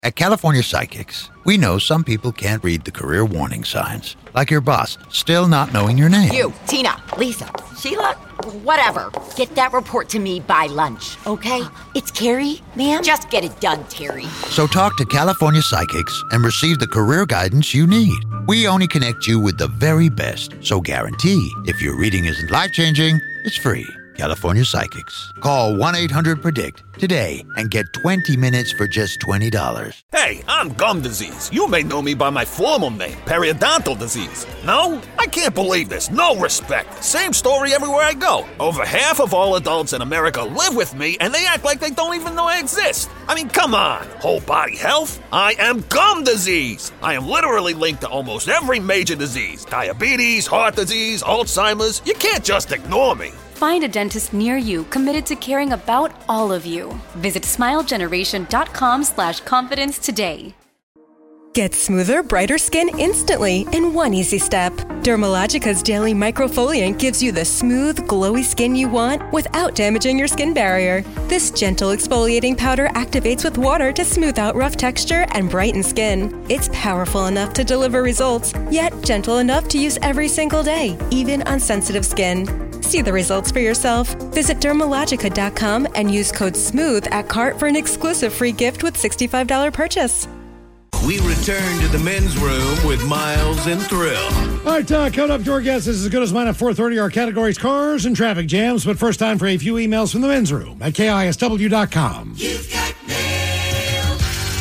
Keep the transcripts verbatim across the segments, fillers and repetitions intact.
At California Psychics, we know some people can't read the career warning signs, like your boss still not knowing your name. You, Tina, Lisa, Sheila, whatever. Get that report to me by lunch, okay? It's Carrie, ma'am. Just get it done, Terry. So talk to California Psychics and receive the career guidance you need. We only connect you with the very best, so guarantee if your reading isn't life-changing, it's free. California Psychics. Call one eight hundred predict today and get twenty minutes for just twenty dollars. Hey, I'm gum disease. You may know me by my formal name, periodontal disease. No? I can't believe this. No respect. Same story everywhere I go. Over half of all adults in America live with me, and they act like they don't even know I exist. I mean, come on. Whole body health? I am gum disease. I am literally linked to almost every major disease. Diabetes, heart disease, Alzheimer's. You can't just ignore me. Find a dentist near you committed to caring about all of you. Visit smilegeneration.com slash confidence today. Get smoother, brighter skin instantly in one easy step. Dermalogica's Daily Microfoliant gives you the smooth, glowy skin you want without damaging your skin barrier. This gentle exfoliating powder activates with water to smooth out rough texture and brighten skin. It's powerful enough to deliver results, yet gentle enough to use every single day, even on sensitive skin. See the results for yourself. Visit Dermalogica dot com and use code SMOOTH at cart for an exclusive free gift with sixty-five dollars purchase. We return to the men's room with Miles and Thrill. All right, uh, coming up, your guess is as good as mine at four thirty. Our categories, cars and traffic jams. But first, time for a few emails from the men's room at K I S W dot com. You've got mail.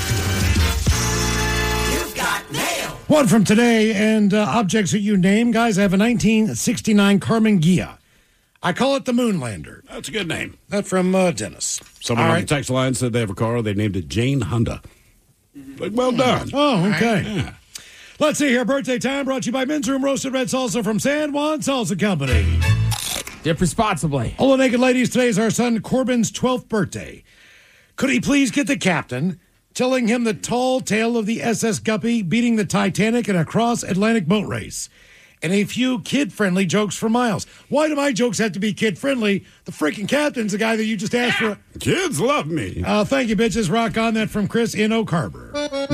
You've got mail. One from today, and uh, objects that you name. Guys, I have a nineteen sixty-nine Karmann Ghia. I call it the Moonlander. That's a good name. That from uh, Dennis. Someone All on right. the text line said they have a car. They named it Jane Honda. But well done. Oh, okay. Yeah. Let's see here. Birthday time brought to you by Men's Room Roasted Red Salsa from San Juan Salsa Company. Dip responsibly. All the naked ladies, today is our son Corbin's twelfth birthday. Could he please get the captain telling him the tall tale of the S S Guppy beating the Titanic in a cross-Atlantic boat race? And a few kid-friendly jokes for Miles. Why do my jokes have to be kid-friendly? The freaking captain's the guy that you just asked for. Kids love me. Uh, thank you, bitches. Rock on. That from Chris in Oak Harbor.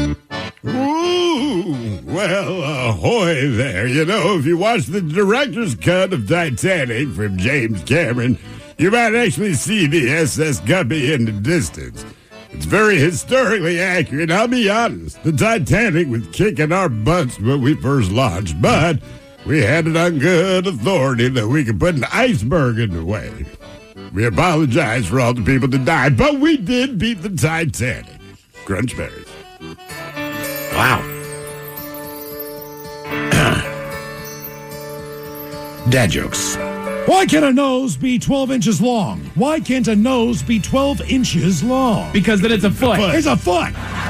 Ooh, well, ahoy there. You know, if you watch the director's cut of Titanic from James Cameron, you might actually see the S S Guppy in the distance. It's very historically accurate. I'll be honest. The Titanic was kicking our butts when we first launched, but we had it on good authority that we could put an iceberg in the way. We apologize for all the people that died, but we did beat the Titanic. Crunchberries. Wow. Dad jokes. Why can't a nose be twelve inches long? Why can't a nose be twelve inches long? Because then it's a foot. It's a foot.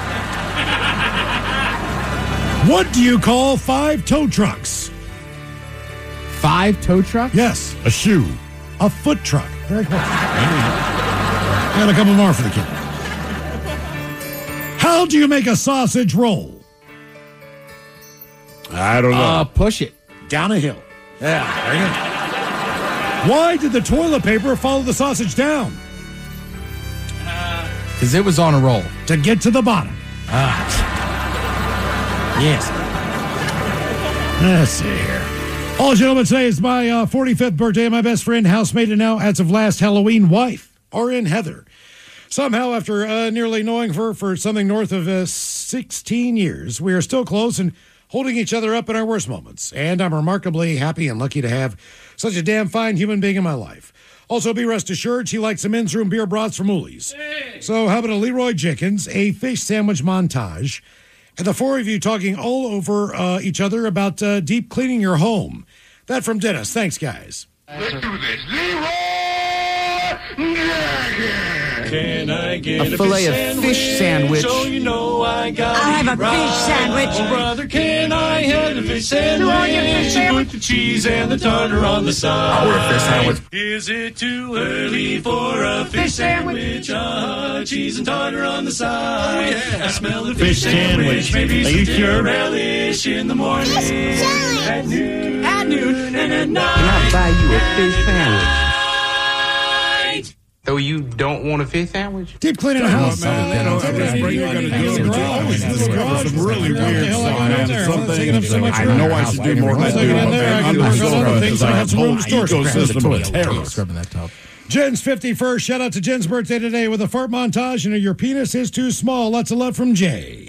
What do you call five tow trucks? Five tow trucks? Yes. A shoe. A foot truck. Very close. And a couple more for the kid. How do you make a sausage roll? I don't know. Uh, push it. Down a hill. Yeah, very good. Why did the toilet paper follow the sausage down? Because it was on a roll. To get to the bottom. Ah. Yes. Let's see here. All gentlemen, today is my uh, forty-fifth birthday. My best friend, housemate, and now, as of last Halloween, wife, are in Heather. Somehow, after uh, nearly knowing her for something north of uh, sixteen years, we are still close and holding each other up in our worst moments. And I'm remarkably happy and lucky to have such a damn fine human being in my life. Also, be rest assured, she likes some men's room beer broths from Ooley's. Hey. So how about a Leroy Jenkins, a fish sandwich montage, and the four of you talking all over uh, each other about uh, deep cleaning your home. That from Dennis. Thanks, guys. Let's do this. Leroy Jenkins. Can I get a fillet of fish sandwich? So you know I got I'll have a right. fish sandwich. Oh, brother, can I have the fish sandwich? fish sandwich? Put the cheese and the tartar on the side. I'll order a fish sandwich. Is it too early for a fish sandwich? Uh, cheese and tartar on the side. Oh, yeah. I smell the fish, fish sandwich. sandwich. Maybe some dinner relish in the morning. Yes, at noon. At noon and at night. Can I buy you a fish sandwich? Those So you don't want a fish sandwich? Deep cleaning the house. Man, you know, every spring you gotta do it. This garage some really weird stuff, man. Something I know I should do more than I do. I'm not so because I have a whole ecosystem of terror. Jen's fifty-first. Shout out to Jen's birthday today with a fart montage. You know, your penis is too small. Lots of love from Jay.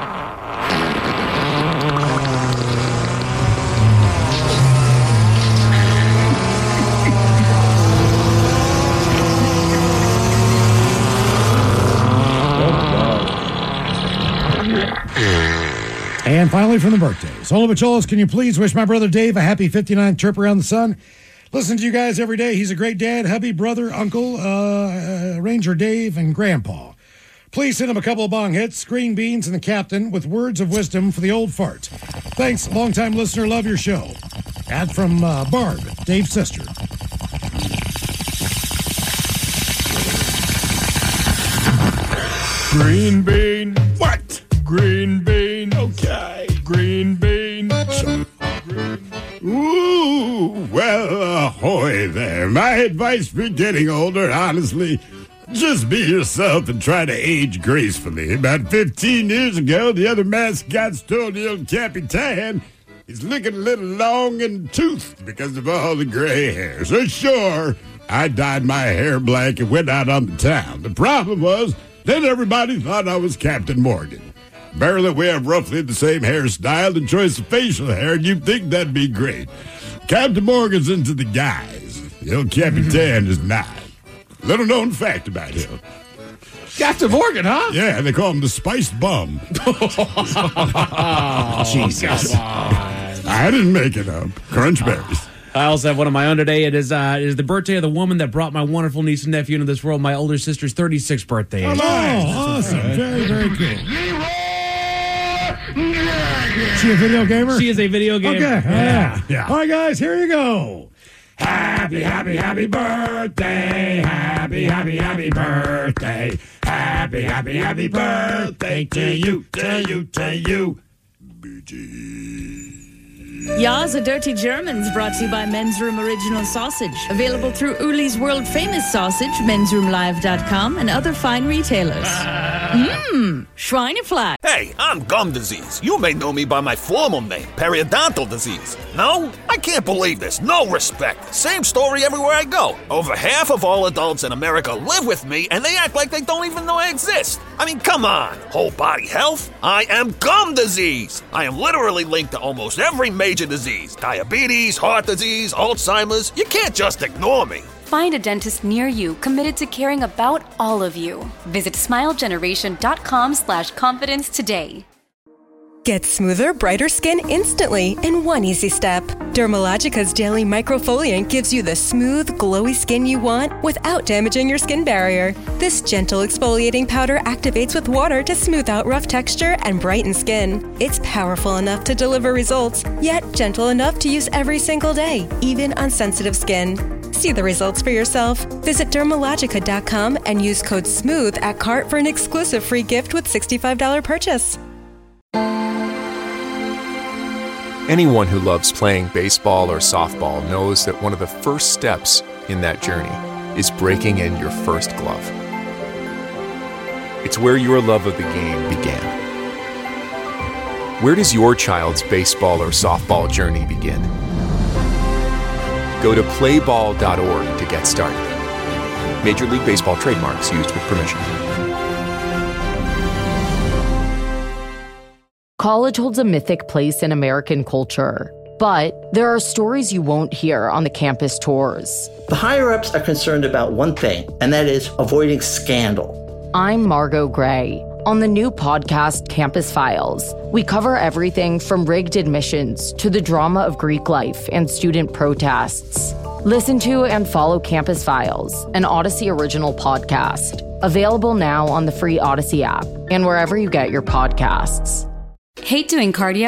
And finally, from the birthdays. Hola Bacholas, can you please wish my brother Dave a happy fifty-ninth trip around the sun? Listen to you guys every day. He's a great dad, hubby, brother, uncle, uh, uh, Ranger Dave, and grandpa. Please send him a couple of bong hits, green beans, and the captain with words of wisdom for the old fart. Thanks, longtime listener. Love your show. Ad from uh, Barb, Dave's sister. Green bean. What? Green bean. Okay. Green bean. Green. Ooh, well, ahoy there. My advice for getting older, honestly, just be yourself and try to age gracefully. About fifteen years ago, the other mascots told the old Capitan he's looking a little long and toothed because of all the gray hair. So sure, I dyed my hair black and went out on the town. The problem was, then everybody thought I was Captain Morgan. Barely we have roughly the same hairstyle and choice of facial hair, and you'd think that'd be great. Captain Morgan's into the guys. The old Capitan is not. Little known fact about him. Captain Morgan, huh? Yeah, they call him the Spiced Bum. Oh, Jesus. I didn't make it up. Crunch berries. I also have one of my own today. It is uh, it is the birthday of the woman that brought my wonderful niece and nephew into this world. My older sister's thirty-sixth birthday. Oh, awesome. Very, very cool. She a video gamer? She is a video gamer. Okay. Yeah. yeah. All right, guys, here you go. Happy, happy, happy birthday. Happy, happy, happy birthday. Happy, happy, happy birthday to you, to you, to you. B G. Ya's a Dirty Germans brought to you by Men's Room Original Sausage. Available through Uli's World Famous Sausage, mens room live dot com, and other fine retailers. Mmm, Schweinefleisch. Hey, I'm gum disease. You may know me by my formal name, periodontal disease. No? I can't believe this. No respect. Same story everywhere I go. Over half of all adults in America live with me, and they act like they don't even know I exist. I mean, come on. Whole body health? I am gum disease. I am literally linked to almost every major disease. Diabetes, heart disease, Alzheimer's. You can't just ignore me. Find a dentist near you committed to caring about all of you. Visit smile generation dot com slash confidence today. Get smoother, brighter skin instantly in one easy step. Dermalogica's Daily Microfoliant gives you the smooth, glowy skin you want without damaging your skin barrier. This gentle exfoliating powder activates with water to smooth out rough texture and brighten skin. It's powerful enough to deliver results, yet gentle enough to use every single day, even on sensitive skin. See the results for yourself. Visit dermalogica dot com and use code SMOOTH at cart for an exclusive free gift with sixty-five dollars purchase. Anyone who loves playing baseball or softball knows that one of the first steps in that journey is breaking in your first glove. It's where your love of the game began. Where does your child's baseball or softball journey begin? Go to play ball dot org to get started. Major League Baseball trademarks used with permission. College holds a mythic place in American culture, but there are stories you won't hear on the campus tours. The higher-ups are concerned about one thing, and that is avoiding scandal. I'm Margot Gray. On the new podcast, Campus Files, we cover everything from rigged admissions to the drama of Greek life and student protests. Listen to and follow Campus Files, an Odyssey original podcast. Available now on the free Odyssey app and wherever you get your podcasts. Hate doing cardio? Try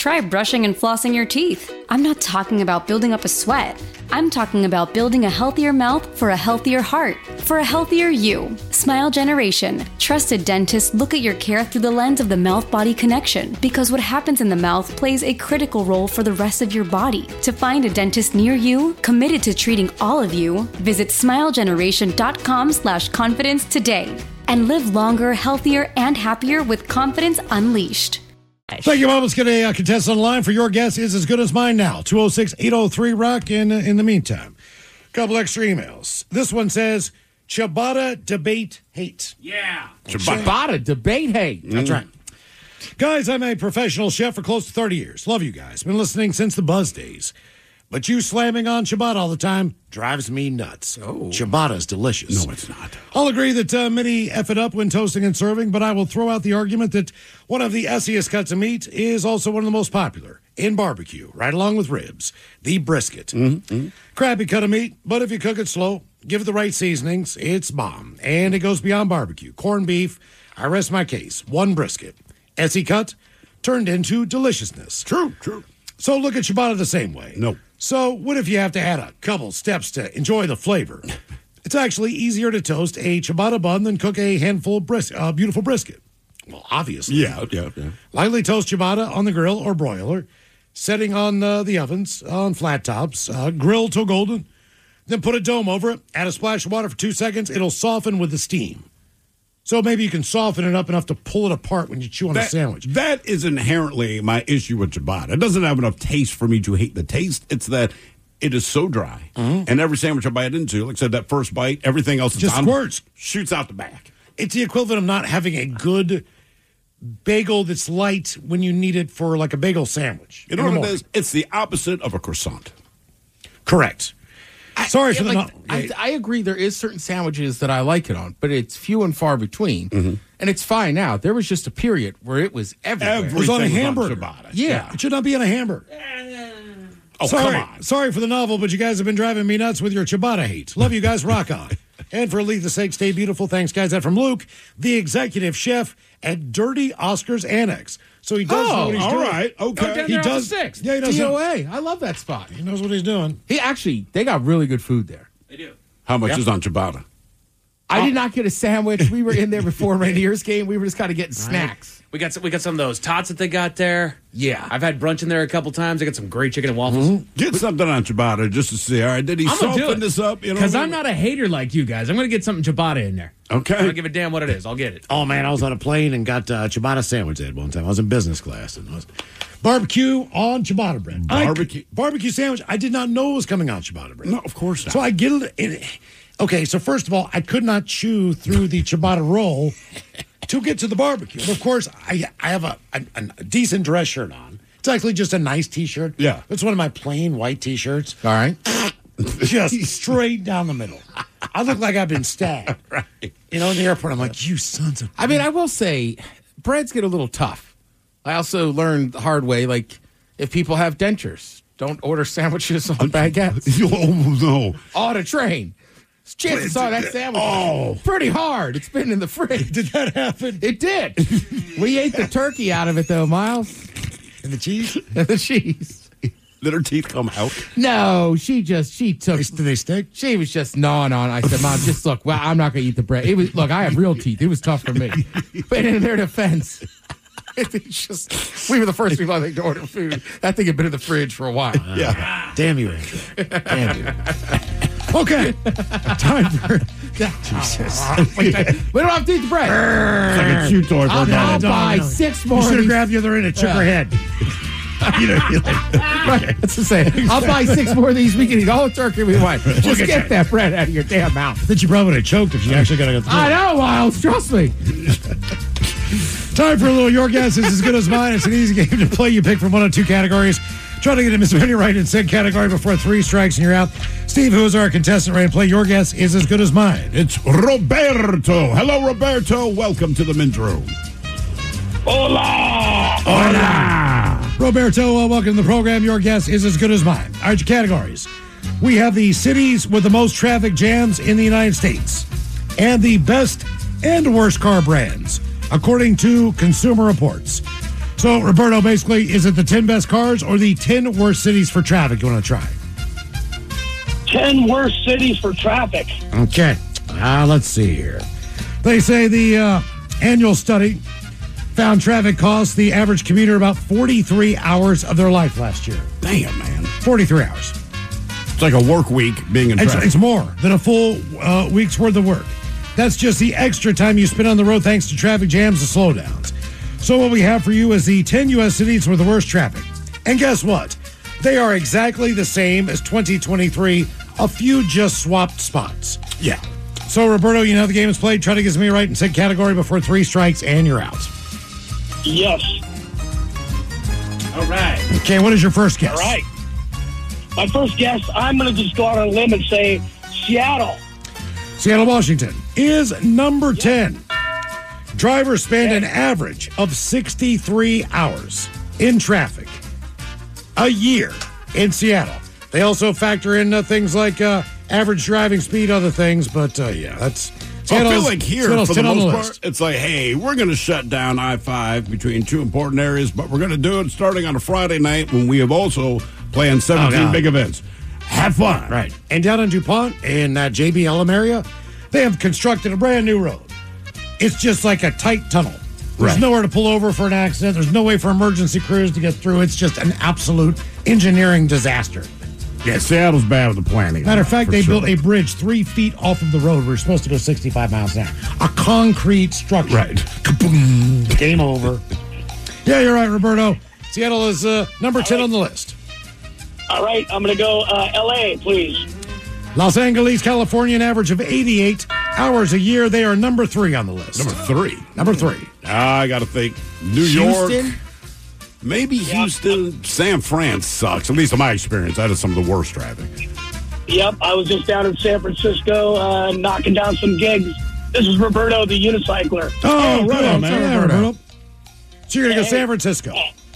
try brushing and flossing your teeth. I'm not talking about building up a sweat. I'm talking about building a healthier mouth for a healthier heart, for a healthier you. Smile Generation. Trusted dentists look at your care through the lens of the mouth-body connection, because what happens in the mouth plays a critical role for the rest of your body. To find a dentist near you, committed to treating all of you, visit smilegeneration.com slash confidence today. And live longer, healthier, and happier with confidence unleashed. Thank you, Mom. Let's get a uh, contestant on the line for your guess is as good as mine now. two oh six, eight oh three, rock. In, uh, in the meantime, a couple extra emails. This one says, ciabatta debate hate. Yeah. Ciabatta debate hate. Mm. That's right. Guys, I'm a professional chef for close to thirty years. Love you guys. Been listening since the Buzz days. But you slamming on ciabatta all the time drives me nuts. Oh. Ciabatta's delicious. No, it's not. I'll agree that uh, many F it up when toasting and serving, but I will throw out the argument that one of the essiest cuts of meat is also one of the most popular in barbecue, right along with ribs, the brisket. Mm-hmm. Crappy cut of meat, but if you cook it slow, give it the right seasonings, it's bomb. And it goes beyond barbecue. Corned beef, I rest my case. One brisket. Essie cut turned into deliciousness. True, true. So look at ciabatta the same way. No. So what if you have to add a couple steps to enjoy the flavor? It's actually easier to toast a ciabatta bun than cook a handful of bris- uh, beautiful brisket. Well, obviously. Yeah, yeah, yeah. Lightly toast ciabatta on the grill or broiler, setting on uh, the ovens, on flat tops, uh, grill till golden, then put a dome over it, add a splash of water for two seconds, it'll soften with the steam. So maybe you can soften it up enough to pull it apart when you chew on that, a sandwich. That is inherently my issue with ciabatta. It doesn't have enough taste for me to hate the taste. It's that it is so dry. Mm-hmm. And every sandwich I bite into, like I said, that first bite, everything else just on, squirts. Shoots out the back. It's the equivalent of not having a good bagel that's light when you need it for like a bagel sandwich. You know what it is? It's the opposite of a croissant. Correct. Sorry I, for the like, no- I, I agree. There is certain sandwiches that I like it on, but it's few and far between, mm-hmm. and it's fine now. There was just a period where it was everywhere. It was on a hamburger. On yeah. yeah, it should not be on a hamburger. Oh, sorry, come on. Sorry for the novel, but you guys have been driving me nuts with your ciabatta hate. Love you guys. Rock on. And for Leave the Sake, stay beautiful. Thanks, guys. That from Luke, the executive chef at Dirty Oscar's Annex. So he does oh, know what he's all doing. right. Okay. Oh, down he there does. On the sixth. Yeah, he does. D O A. I love that spot. He knows what he's doing. He actually, they got really good food there. They do. How much Yep. is on ciabatta? I did not get a sandwich. We were in there before Rainier's game. We were just kind of getting snacks. We got some, we got some of those tots that they got there. Yeah. I've had brunch in there a couple times. I got some great chicken and waffles. Mm-hmm. Get something on ciabatta just to see. All right, did he I'm gonna do soften it. this up? You know, Because I'm not a hater like you guys. I'm going to get something ciabatta in there. Okay. I don't give a damn what it is. I'll get it. Oh, man, I was on a plane and got uh, ciabatta sandwich at one time. I was in business class. And I was barbecue on ciabatta bread. Barbecue. I, barbecue sandwich. I did not know it was coming on ciabatta bread. No, of course not. So I get it. it okay, so first of all, I could not chew through the ciabatta roll to get to the barbecue. And of course, I I have a, a, a decent dress shirt on. It's actually just a nice T-shirt. Yeah. It's one of my plain white T-shirts. All right. Just straight down the middle. I look like I've been stabbed. Right. You know, in the airport, I'm like, you sons of... I mean, I will say, breads get a little tough. I also learned the hard way, like, if people have dentures, don't order sandwiches on baguettes. Oh, no. On a train. Chances are that sandwich Oh. is pretty hard. It's been in the fridge. Did that happen? It did. We ate the turkey out of it, though, Miles. And the cheese? And the cheese. Did her teeth come out? No, she just, she took. Did they stick? She was just gnawing on it. I said, Mom, just look, well, I'm not going to eat the bread. It was, look, I have real teeth. It was tough for me. But in their defense, it's just, we were the first people, I think, to order food. That thing had been in the fridge for a while. Uh, yeah. Damn you, Andrew. Damn you. Okay. Time for... Jesus. we don't have to eat the bread. It's like a chew toy for I'll, a I'll dog. buy six more You of should have these. grabbed the other end and shook her head. You know, you're like, Right, that's the same. I'll buy six more of these. We can eat all the turkey we want. Just at get that bread out of your damn mouth. I think you probably would have choked if you actually got to go through I it. know, Miles. Trust me. Time for a little Your Guess is as good as mine. It's an easy game to play. You pick from one of two categories. Try to get as many right in said category before three strikes and you're out. Steve, who is our contestant ready to play Your Guess is as good as mine. It's Roberto. Hello, Roberto. Welcome to the men's room. Hola! Hola! Roberto, uh, welcome to the program. Your guess is as good as mine. All right, your categories. We have the cities with the most traffic jams in the United States and the best and worst car brands, according to Consumer Reports. So, Roberto, basically, is it the ten best cars or the ten worst cities for traffic you want to try? ten worst cities for traffic. Okay. Uh, let's see here. They say the uh, annual study found traffic cost the average commuter about forty-three hours of their life last year. Damn, man. forty-three hours. It's like a work week being in It's, traffic. it's more than a full uh, week's worth of work. That's just the extra time you spend on the road thanks to traffic jams and slowdowns. So what we have for you is the ten U S cities with the worst traffic. And guess what? They are exactly the same as twenty twenty-three. A few just swapped spots. Yeah. So, Roberto, you know how the game is played. Try to get me right in said category before three strikes and you're out. Yes. All right. Okay, what is your first guess? All right. My first guess, I'm going to just go out on a limb and say Seattle. Seattle, Washington is number ten. Drivers spend an average of sixty-three hours in traffic a year in Seattle. They also factor in uh, things like uh, average driving speed, other things, but uh, yeah, that's. I Seattle's- feel like here, Seattle's for the ten on most the part, list. it's like, hey, we're going to shut down I five between two important areas, but we're going to do it starting on a Friday night when we have also planned seventeen Oh, God. big events. Have fun. Right. And down in DuPont, in that J B L M area, they have constructed a brand new road. It's just like a tight tunnel. There's Right. nowhere to pull over for an accident. There's no way for emergency crews to get through. It's just an absolute engineering disaster. Yeah, Seattle's bad with the planning. Matter of fact, for they sure. built a bridge three feet off of the road where you're supposed to go sixty-five miles an hour. A concrete structure. Right. Kaboom. Game over. Yeah, you're right, Roberto. Seattle is uh, number ten on the list. All right, I'm going to go uh, L A, please. Los Angeles, California, an average of eighty-eight hours a year. They are number three on the list. Number three. Number three. I got to think. New Houston? York. Maybe Houston. San Fran sucks. At least in my experience, that is some of the worst traffic. Yep, I was just down in San Francisco uh, knocking down some gigs. This is Roberto, the unicycler. Oh, right on, man. man. Roberto. So you're going to go Hey. San Francisco.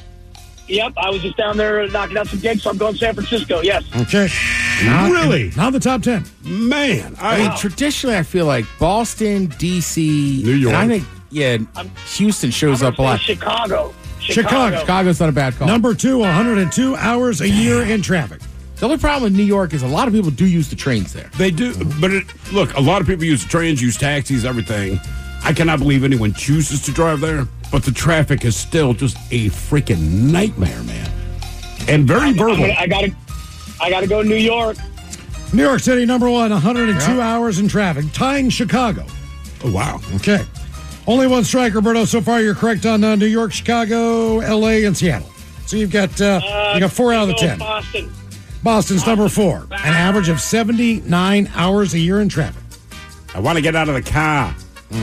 Yep, I was just down there knocking out some gigs, so I'm going San Francisco, yes. Okay. Not, Really? Not the top ten. Man, I I, mean, traditionally, I feel like Boston, D C, New York. and I think, yeah, Houston shows I'm up a gonna lot. say Chicago. Chicago. Chicago's not a bad call. Number two, one hundred two hours a year in traffic. The only problem with New York is a lot of people do use the trains there. they do. But it, look, a lot of people use trains, use taxis, everything. I cannot believe anyone chooses to drive there, but the traffic is still just a freaking nightmare, man. And very I'm verbal. gonna- I gotta, I gotta go New York. New York City, number one, one hundred two hours in traffic, tying Chicago. Oh, wow. Okay. Only one strike, Roberto. So far, you're correct on uh, New York, Chicago, L A, and Seattle. So you've got uh, Uh, you got four out of the go ten. Boston. Boston's number four, an average of seventy-nine hours a year in traffic. I want to get out of the car.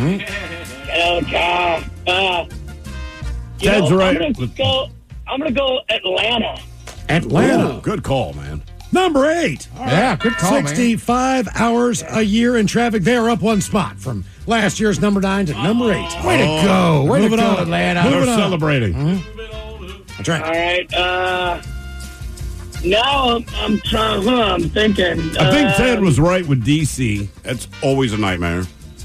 Oh, God. Uh, you Ted's know, right. I'm gonna go. I'm gonna go Atlanta. Atlanta, Ooh, good call, man. number eight. Yeah, good call, man. sixty-five hours a year in traffic. They are up one spot from last year's number nine to number eight. Way to go. Way to Moving go, on. Atlanta. They're Moving on. celebrating. That's right. All right. Uh, now I'm, I'm trying. Huh, I'm thinking. I think uh, Ted was right with D C. That's always a nightmare.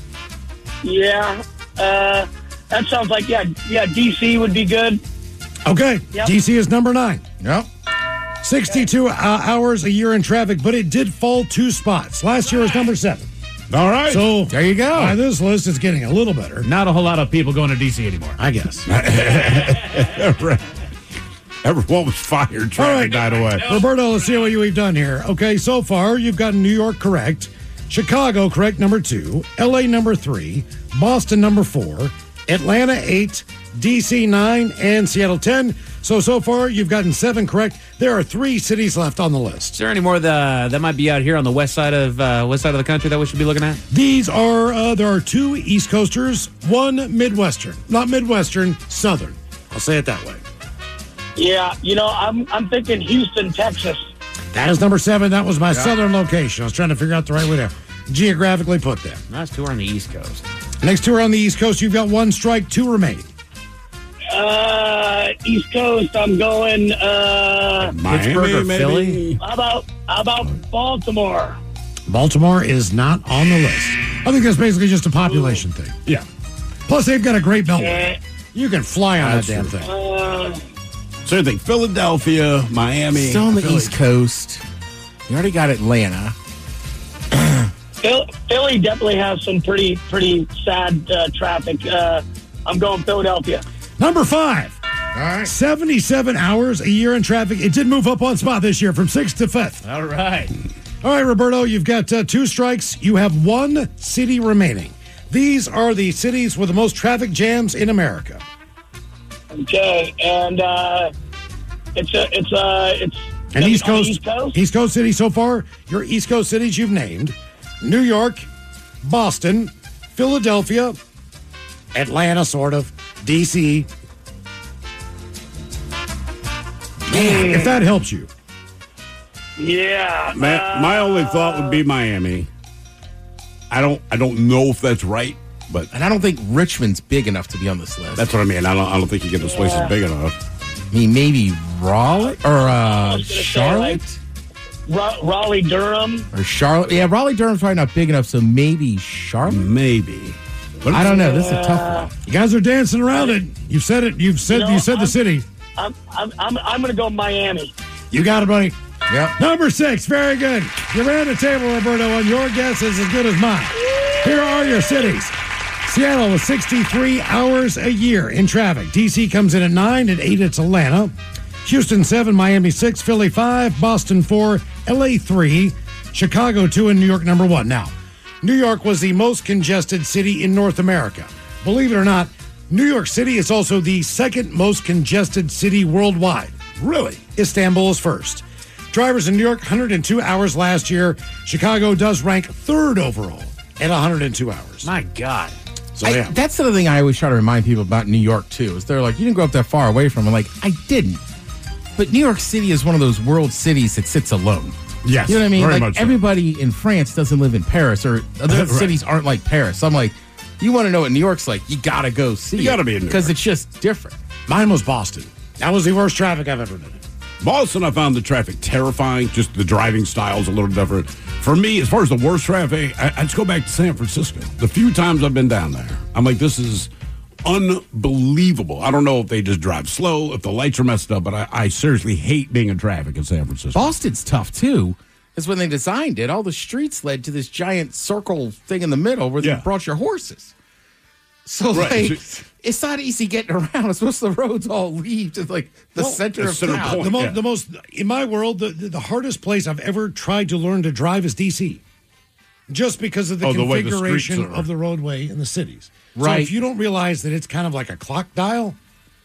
Yeah. Uh, that sounds like yeah, yeah. D C would be good. Okay, Yep. D C is number nine. Yep. sixty-two uh, hours a year in traffic, but it did fall two spots. Last year was number seven. All right. So There you go. by this list, it's getting a little better, Not a whole lot of people going to D C anymore. I guess. Everyone was fired. All Traffic right, died away. Roberto, let's see what we've done here. Okay, so far you've gotten New York correct, Chicago correct number two, L A number three, Boston number four, Atlanta eight, D C nine, and Seattle ten. So so far you've gotten seven correct. There are three cities left on the list. Is there any more the, that might be out here on the west side of uh, west side of the country that we should be looking at? These are uh, there are two East Coasters, one Midwestern, not Midwestern, Southern. I'll say it that way. Yeah. You know, I'm I'm thinking Houston, Texas. That is number seven. That was my southern location. I was trying to figure out the right way to geographically put that. That's two on the East Coast. Next two are on the East Coast. You've got one strike, two remain. Uh, East Coast. I'm going. Uh, Miami, Pittsburgh or maybe? Philly? how about how about Baltimore? Baltimore is not on the list. I think that's basically just a population thing. Yeah. Plus, they've got a great beltway. Uh, You can fly on That's that damn true. thing. Uh, So you think Philadelphia, Miami. Still on the Philly. East Coast. You already got Atlanta. Phil- Philly definitely has some pretty pretty sad uh, traffic. Uh, I'm going Philadelphia. Number five. All right. seventy-seven hours a year in traffic. It did move up one spot this year from sixth to fifth. All right. All right, Roberto, you've got uh, two strikes. You have one city remaining. These are the cities with the most traffic jams in America. Okay, and uh, it's a it's a it's And East on the Coast, East Coast. East Coast cities so far, your East Coast cities you've named: New York, Boston, Philadelphia, Atlanta, sort of, D C. Man, if that helps you. Yeah. My, my only thought would be Miami. I don't I don't know if that's right, but And I don't think Richmond's big enough to be on this list. that's what I mean. I don't I don't think you get this place is big enough. I mean, maybe Raleigh or uh, was gonna say, Charlotte Ra- Raleigh, Durham. or Charlotte. Yeah, Raleigh Durham's probably not big enough, so maybe Charlotte. Maybe. But I don't know. This is a tough one. You guys are dancing around it. You've said it. You've said You know, you said the I'm- city. I'm I'm I'm, I'm going to go Miami. You got it, buddy. Yep. Number six, very good. You ran the table, Roberto, and your guess is as good as mine. Here are your cities. Seattle with sixty-three hours a year in traffic. D C comes in at nine. At eight, it's Atlanta. Houston, seven. Miami, six. Philly, five. Boston, four. L A, three. Chicago, two. And New York, number one. Now, New York was the most congested city in North America. Believe it or not, New York City is also the second most congested city worldwide. Really? Istanbul is first. Drivers in New York, one hundred two hours last year. Chicago does rank third overall at one hundred two hours. My God. So, I- yeah. That's the other thing I always try to remind people about New York, too, is they're like, you didn't grow up that far away from it. I'm like, I didn't. But New York City is one of those world cities that sits alone. Yes. You know what I mean? Very Like, much so. everybody in France doesn't live in Paris, or other Right. cities aren't like Paris. So I'm like, you want to know what New York's like, you got to go see You it. gotta be in New Because York. it's just different. Mine was Boston. That was the worst traffic I've ever been in. Boston, I found the traffic terrifying. Just the driving style's a little different. For me, as far as the worst traffic, I, I just go back to San Francisco. The few times I've been down there, I'm like, this is unbelievable. I don't know if they just drive slow, if the lights are messed up, but I, I seriously hate being in traffic in San Francisco. Boston's tough, too. Because when they designed it, all the streets led to this giant circle thing in the middle where Yeah. they brought your horses. So, Right. like, it's not easy getting around. It's most of the roads all lead to, like, the Well, center the of center town. point. The, mo- Yeah. the most, in my world, the, the, the hardest place I've ever tried to learn to drive is D C. Just because of the Oh, the way the configuration streets are. of the roadway in the cities. So Right. if you don't realize that it's kind of like a clock dial,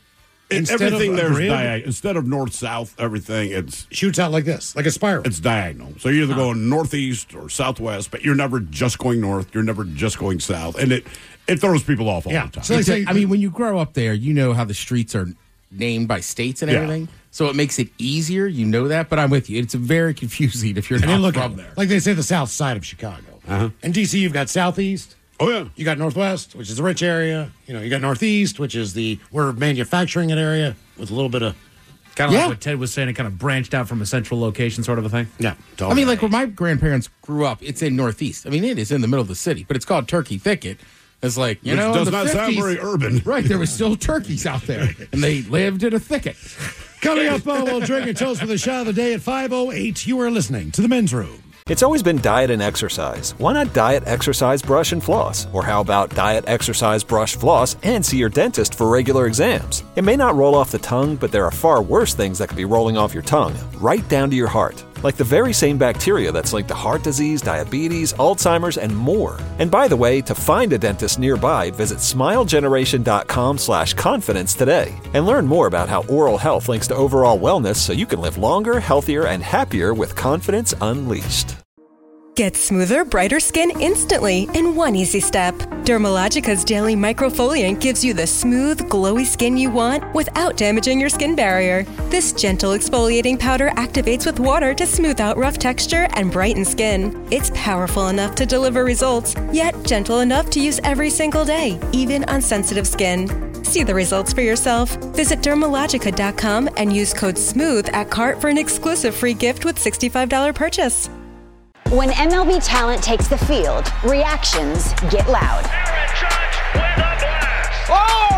And instead everything of a there's grid, diagonal. Instead of north south, everything it's shoots out like this, like a spiral. it's diagonal. So you're either going northeast or southwest, but you're never just going north. You're never just going south, and it it throws people off all Yeah. the time. So they It's say, a- I mean, when you grow up there, you know how the streets are named by states and Yeah. everything. So it makes it easier. You know that. But I'm with you. It's very confusing if you're and then not look from at there. like they say, the south side of Chicago. Uh-huh. In D C, you've got southeast. Oh yeah, You got northwest, which is the rich area. You know, you got northeast, which is the we're manufacturing an area with a little bit of Kind of Yeah. like what Ted was saying, it kind of branched out from a central location sort of a thing. yeah. I mean, like where my grandparents grew up, it's in Northeast. I mean, it is in the middle of the city, but it's called Turkey Thicket. It's like, you Which know, in does the not sound fifties very urban. Right, there was still turkeys out there, and they lived in a thicket. Coming up, uh, we'll drink and toast for the shot of the day at five oh eight. You are listening to The Men's Room. It's always been diet and exercise. Why not diet, exercise, brush, and floss? Or how about diet, exercise, brush, floss, and see your dentist for regular exams? It may not roll off the tongue, but there are far worse things that could be rolling off your tongue, right down to your heart. Like the very same bacteria that's linked to heart disease, diabetes, Alzheimer's, and more. And by the way, to find a dentist nearby, visit smilegeneration.com slash confidence today. And learn more about how oral health links to overall wellness so you can live longer, healthier, and happier with confidence unleashed. Get smoother, brighter skin instantly in one easy step. Dermalogica's Daily Microfoliant gives you the smooth, glowy skin you want without damaging your skin barrier. This gentle exfoliating powder activates with water to smooth out rough texture and brighten skin. It's powerful enough to deliver results, yet gentle enough to use every single day, even on sensitive skin. See the results for yourself. Visit Dermalogica dot com and use code SMOOTH at cart for an exclusive free gift with sixty-five dollars purchase. When M L B talent takes the field, reactions get loud. Oh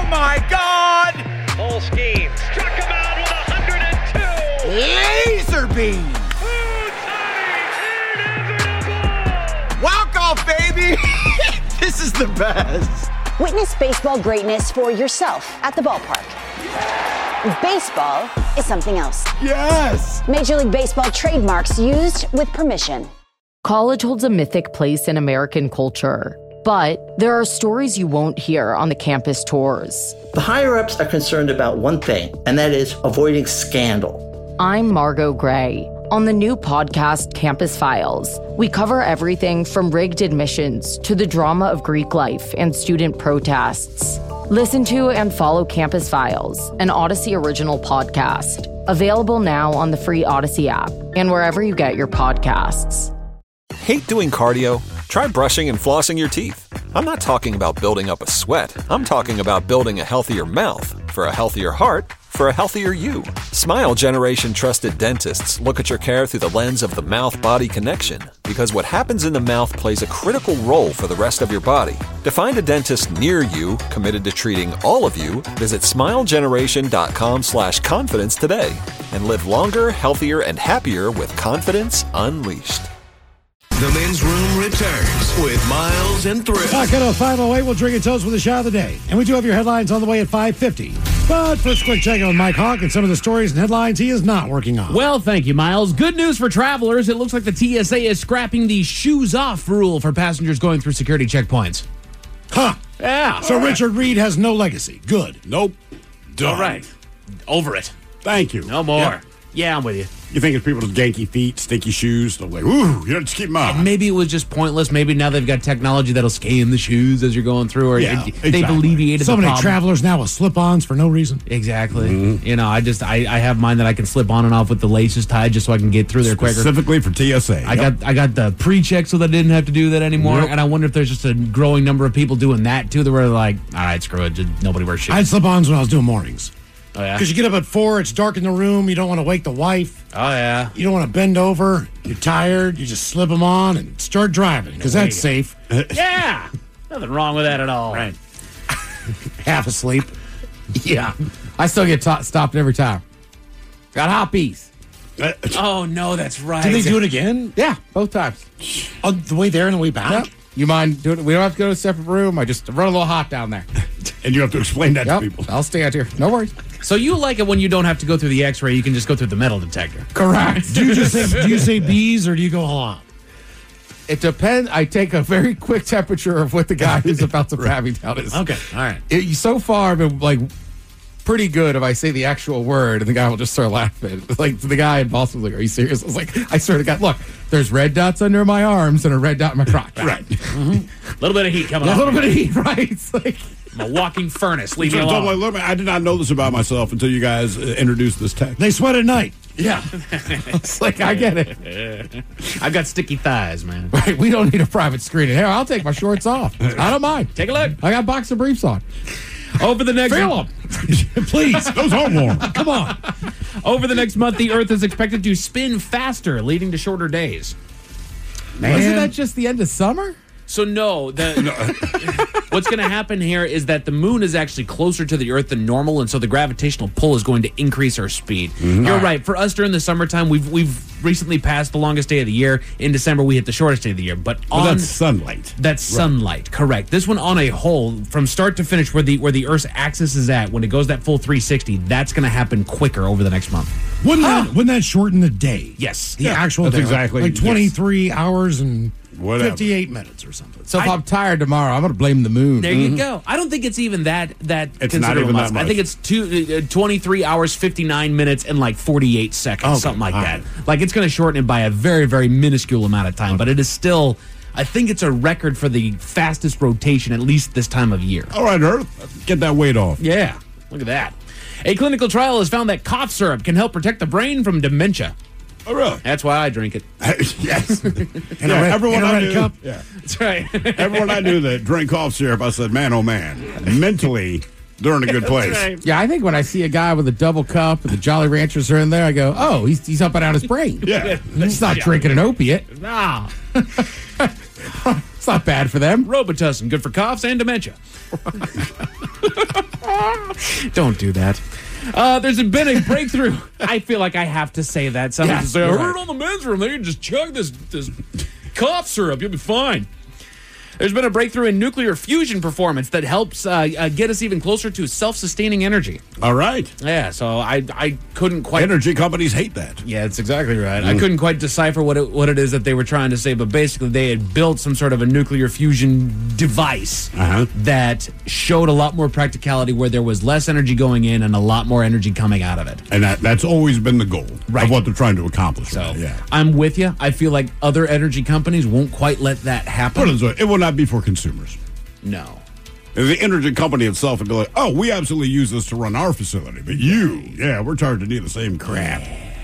my God! Full scheme. Struck him out with one hundred two. Laser beam. Walk off, baby. This is the best. Witness baseball greatness for yourself at the ballpark. Baseball is something else. Yes! Major League Baseball trademarks used with permission. College holds a mythic place in American culture, but there are stories you won't hear on the campus tours. The higher-ups are concerned about one thing, and that is avoiding scandal. I'm Margot Gray. On the new podcast, Campus Files, we cover everything from rigged admissions to the drama of Greek life and student protests. Listen to and follow Campus Files, an Odyssey original podcast. Available now on the free Odyssey app and wherever you get your podcasts. Hate doing cardio? Try brushing and flossing your teeth. I'm not talking about building up a sweat. I'm talking about building a healthier mouth. For a healthier heart, for a healthier you. Smile Generation trusted dentists look at your care through the lens of the mouth-body connection, because what happens in the mouth plays a critical role for the rest of your body. To find a dentist near you committed to treating all of you, visit smilegeneration.com slash confidence today and live longer, healthier, and happier with confidence unleashed. The men's room returns with Miles and Thrill. Back at a five oh eight, we'll drink and toast with a shot of the day. And we do have your headlines on the way at five fifty. But first, quick check on Mike Hawk and some of the stories and headlines he is not working on. Well, thank you, Miles. Good news for travelers. It looks like the T S A is scrapping the shoes-off rule for passengers going through security checkpoints. Huh. Yeah. So Richard Reed has no legacy. Good. Nope. Done. All right. Over it. Thank you. No more. Yep. Yeah, I'm with you. You think it's people with ganky feet, stinky shoes? They're like, ooh, you know, just keep them on. And maybe it was just pointless. Maybe now they've got technology that'll scan the shoes as you're going through, or Yeah, it, they've exactly. alleviated So the many problem. travelers now with slip-ons for no reason. Exactly. Mm-hmm. You know, I just I, I have mine that I can slip on and off with the laces tied just so I can get through there quicker. Specifically for T S A. I Yep. got I got the pre-check so that I didn't have to do that anymore. Yep. And I wonder if there's just a growing number of people doing that too. That were like, all right, screw it, just nobody wears shoes. I had slip-ons when I was doing mornings. Oh yeah. Because you get up at four, it's dark in the room, you don't want to wake the wife. Oh yeah. You don't want to bend over, you're tired, you just slip them on and start driving, because that's safe. Yeah. Nothing wrong with that at all. Right. Half asleep. Yeah. I still get ta- stopped every time. Got hoppies. Oh no, that's right. Did they do it again? Yeah, both times. On the way there and the way back? Yep. You mind doing it? We don't have to go to a separate room. I just run a little hot down there. And you have to explain that Yep. to people. I'll stand here. No worries. So you like it when you don't have to go through the X-ray? You can just go through the metal detector. Correct. Do you just say, do you say bees or do you go all out? It depends. I take a very quick temperature of what the guy who's about to pat me down is. Okay, all right. It, so far, I've been like pretty good if I say the actual word and the guy will just start laughing. Like the guy in Boston was like, "Are you serious?" I was like, "I swear to God, look, there's red dots under my arms and a red dot in my crotch." Right. A little bit of heat coming A off. little bit of heat, right? It's like I'm a walking furnace. Leave me So, alone. like, look, I did not know this about myself until you guys uh, introduced this tech. They sweat at night. yeah. It's like I get it. I've got sticky thighs, man. Right, we don't need a private screening. Here, I'll take my shorts off. I don't mind. Take a look. I got boxer briefs on. Over the next Feel 'em. Please. Those are warm. Come on. Over the next month, the Earth is expected to spin faster, leading to shorter days. Man. Isn't that just the end of summer? So no, the what's going to happen here is that the moon is actually closer to the Earth than normal, and so the gravitational pull is going to increase our speed. Mm-hmm. You're right. For us during the summertime, we've we've recently passed the longest day of the year. In December, we hit the shortest day of the year. But Well, on that's sunlight. that's sunlight, correct. This one on a whole, from start to finish, where the where the Earth's axis is at, when it goes that full three sixty, that's going to happen quicker over the next month. Wouldn't that wouldn't that shorten the day? Yes. The Yeah, actual that's day. exactly- like yes. twenty-three hours and Whatever. fifty-eight minutes or something. So if I, am tired tomorrow, I'm going to blame the moon. There you go. I don't think it's even that that It's not considerable even that much. I much. think it's two, uh, twenty-three hours, fifty-nine minutes, and like forty-eight seconds, Okay, something like all that. right. Like it's going to shorten it by a very, very minuscule amount of time, but it is still, I think it's a record for the fastest rotation, at least this time of year. All right, Earth, get that weight off. Yeah, look at that. A clinical trial has found that cough syrup can help protect the brain from dementia. Oh, really? That's why I drink it. Yes. In Yeah, a red, everyone in a I red knew, cup. Yeah. That's right. Everyone I knew that drank cough syrup, I said, man, oh, man. Mentally, they're in a good place. right. Yeah, I think when I see a guy with a double cup and the Jolly Ranchers are in there, I go, oh, he's, he's up and out his brain. Yeah. He's not drinking an opiate. Nah. It's not bad for them. Robitussin, good for coughs and dementia. Don't do that. Uh, there's been a breakthrough. I feel like I have to say that. Someone Yeah, can say, I you're heard right. on the men's room, they can just chug this, this cough syrup. You'll be fine. There's been a breakthrough in nuclear fusion performance that helps uh, uh, get us even closer to self-sustaining energy. All right. Yeah, so I I couldn't quite... Energy companies hate that. Yeah, that's exactly right. I couldn't quite decipher what it, what it is that they were trying to say, but basically they had built some sort of a nuclear fusion device Uh-huh. that showed a lot more practicality where there was less energy going in and a lot more energy coming out of it. And that, that's always been the goal Right. of what they're trying to accomplish. So right? Yeah. I'm with you. I feel like other energy companies won't quite let that happen. Put it this way, it will not be for consumers. No. The energy company itself would be like, oh, we absolutely use this to run our facility. But you, yeah, we're charging you the same crap.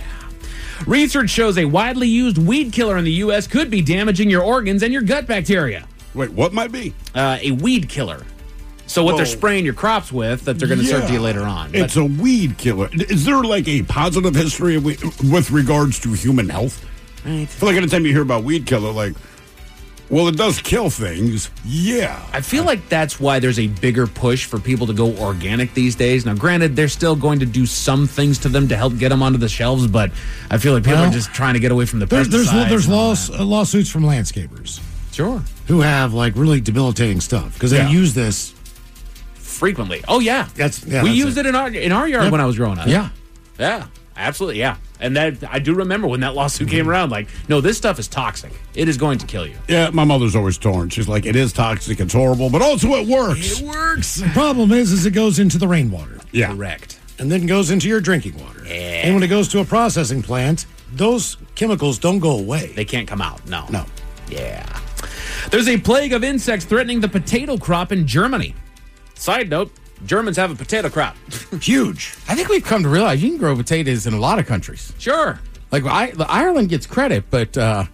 Research shows a widely used weed killer in the U S could be damaging your organs and your gut bacteria. Wait, what might be? Uh, a weed killer. So what they're Well, spraying your crops with that they're going to serve to you Yeah. later on. But- It's a weed killer. Is there like a positive history of we- with regards to human health? Right. I feel like anytime you hear about weed killer, like, well, it does kill things. Yeah. I feel like that's why there's a bigger push for people to go organic these days. Now, granted, they're still going to do some things to them to help get them onto the shelves, but I feel like people Well, are just trying to get away from the There's there's, pesticides. there's and all laws, uh, lawsuits from landscapers that. Sure. who have like really debilitating stuff because they Yeah. use this. Frequently. Oh, yeah. That's yeah, we that's used it. in our in our yard Yep. when I was growing up. Yeah. Yeah. Absolutely, yeah. And that I do remember when that lawsuit Mm-hmm. came around, like, no, this stuff is toxic. It is going to kill you. Yeah, my mother's always torn. She's like, it is toxic, it's horrible, but also it works. It works. The problem is, is it goes into the rainwater. Yeah. Correct. And then goes into your drinking water. Yeah. And when it goes to a processing plant, those chemicals don't go away. They can't come out. No. No. Yeah. There's a plague of insects threatening the potato crop in Germany. Side note, Germans have a potato crop. Huge. I think we've come to realize you can grow potatoes in a lot of countries. Sure. Like I, the Ireland gets credit, but uh,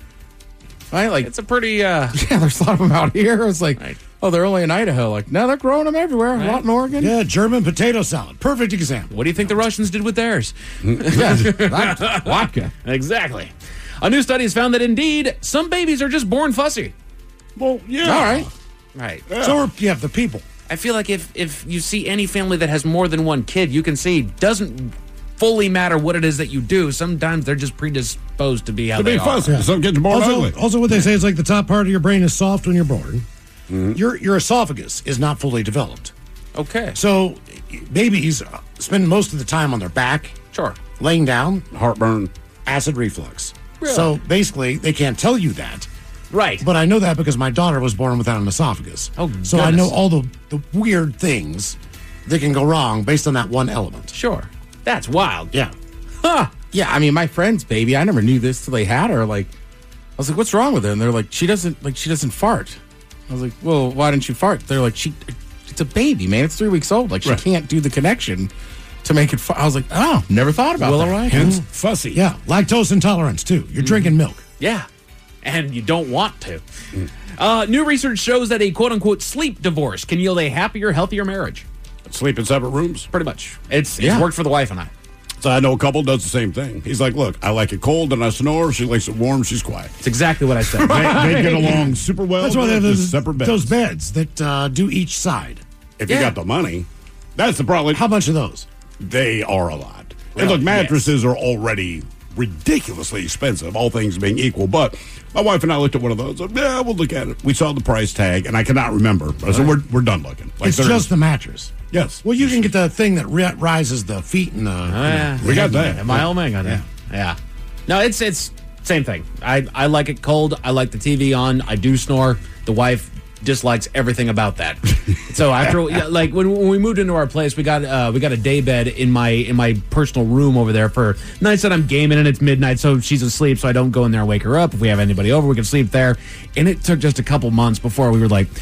I like It's a pretty uh yeah. There's a lot of them out here. It's like, Right. oh, they're only in Idaho. Like, no, they're growing them everywhere. A lot in Oregon. Yeah, German potato salad. Perfect example. What do you think the Russians did with theirs? Yeah, that- vodka. Exactly. A new study has found that indeed some babies are just born fussy. Well, yeah. All right. Right. So are, you have the people. I feel like if if you see any family that has more than one kid, you can see doesn't fully matter what it is that you do. Sometimes they're just predisposed to be how To they be are. fussy. Some kids are born Also, ugly. also, what they say is like the top part of your brain is soft when you're born. Your your esophagus is not fully developed. Okay. So babies spend most of the time on their back, Sure. laying down, Heartburn. acid reflux. Really? So basically, they can't tell you that. Right. But I know that because my daughter was born without an esophagus. Oh, So I know goodness. all the, the weird things that can go wrong based on that one element. Sure. That's wild. Yeah. Huh. Yeah, I mean, my friend's baby, I never knew this till they had her. Like, I was like, what's wrong with her? And they're like, she doesn't, like, she doesn't fart. I was like, well, why didn't she fart? They're like, she, it's a baby, man. It's three weeks old. Like, she Right. can't do the connection to make it fart. I was like, oh, never thought about Will that. arrive. Hence, Fussy. yeah, lactose intolerance too. You're drinking milk. Yeah. And you don't want to. Uh, new research shows that a quote unquote sleep divorce can yield a happier, healthier marriage. Sleep in separate rooms. Pretty much. It's, it's Yeah. worked for the wife and I. So I know a couple does the same thing. He's like, look, I like it cold and I snore. She likes it warm. She's quiet. It's exactly what I said. They, they get along super well. That's why they have They're those, just separate beds. those beds that uh, do each side. If Yeah. you got the money, that's the problem. How much of those? They are a lot. And Really? look, mattresses are already ridiculously expensive, all things being equal. But my wife and I looked at one of those. Like, yeah, we'll look at it. We saw the price tag, and I cannot remember. I said, we're, we're done looking. Like, it's there just is- the mattress. Yes. Well, you can get the thing that ri- rises the feet and the. Oh, yeah. We got that. Yeah, my old man got that. Yeah. No, it's it's same thing. I, I like it cold. I like the T V on. I do snore. The wife dislikes everything about that. So after yeah, like when, when we moved into our place, we got uh, we got a day bed in my in my personal room over there for nights that I'm gaming and it's midnight, so she's asleep, so I don't go in there and wake her up. If we have anybody over, we can sleep there. And it took just a couple months before we were like,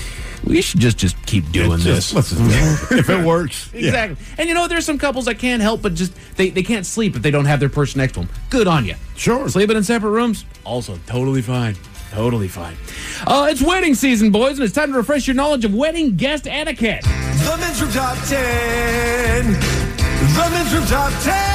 we should just just keep doing Just- this. let's just- if it works. yeah. Exactly. And you know, there's some couples that can't help but just, they, they can't sleep if they don't have their person next to them. Good on you. Sure. Sleeping in separate rooms, also totally fine. Totally fine. Uh, it's wedding season, boys, and it's time to refresh your knowledge of wedding guest etiquette. The Men's Room Top ten. The Men's Room Top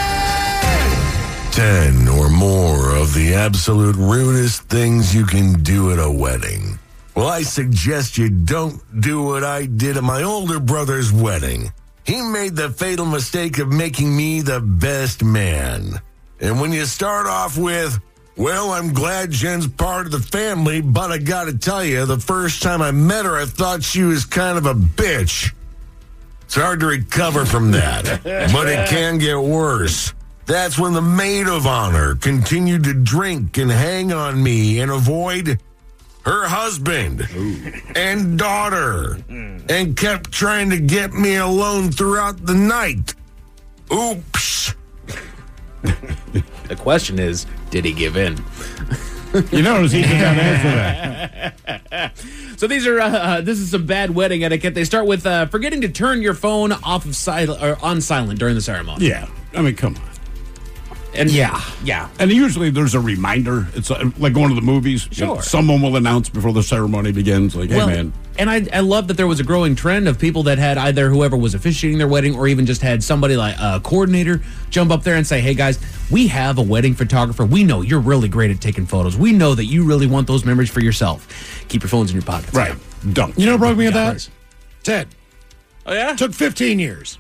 ten. Ten or more of the absolute rudest things you can do at a wedding. Well, I suggest you don't do what I did at my older brother's wedding. He made the fatal mistake of making me the best man. And when you start off with, well, I'm glad Jen's part of the family, but I gotta tell you, the first time I met her, I thought she was kind of a bitch. It's hard to recover from that, but it can get worse. That's when the maid of honor continued to drink and hang on me and avoid her husband Ooh. and daughter and kept trying to get me alone throughout the night. Oops. The question is, did he give in? You notice he did not answer that. So these are uh, uh, this is some bad wedding etiquette. They start with uh, forgetting to turn your phone off of silent or on silent during the ceremony. Yeah, I mean, come on. And yeah, yeah, and usually there's a reminder. It's uh, like going to the movies. Sure, you know, someone will announce before the ceremony begins. Like, hey, well, man. And I, I love that there was a growing trend of people that had either whoever was officiating their wedding or even just had somebody like a coordinator jump up there and say, hey, guys, we have a wedding photographer. We know you're really great at taking photos. We know that you really want those memories for yourself. Keep your phones in your pockets. Right. Don't. You know what broke me with Yeah, that? please. Ted. Oh, yeah? Took fifteen years.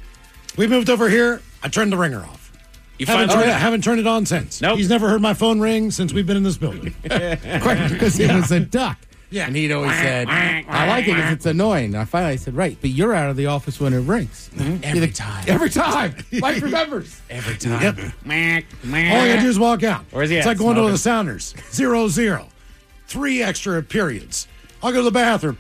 We moved over here. I turned the ringer off. You haven't, finally- turned, haven't turned it on since. Nope. He's never heard my phone ring since we've been in this building. Because it was a duck. Yeah. And he'd always said, I like it because it's annoying. And I finally said, right, but you're out of the office when it rings. Every time. Every time. Mike remembers. Every time. Yep. All I gotta do is walk out. Where's he It's at? like going Smoking? to the Sounders. Zero, zero. Three extra periods. I'll go to the bathroom.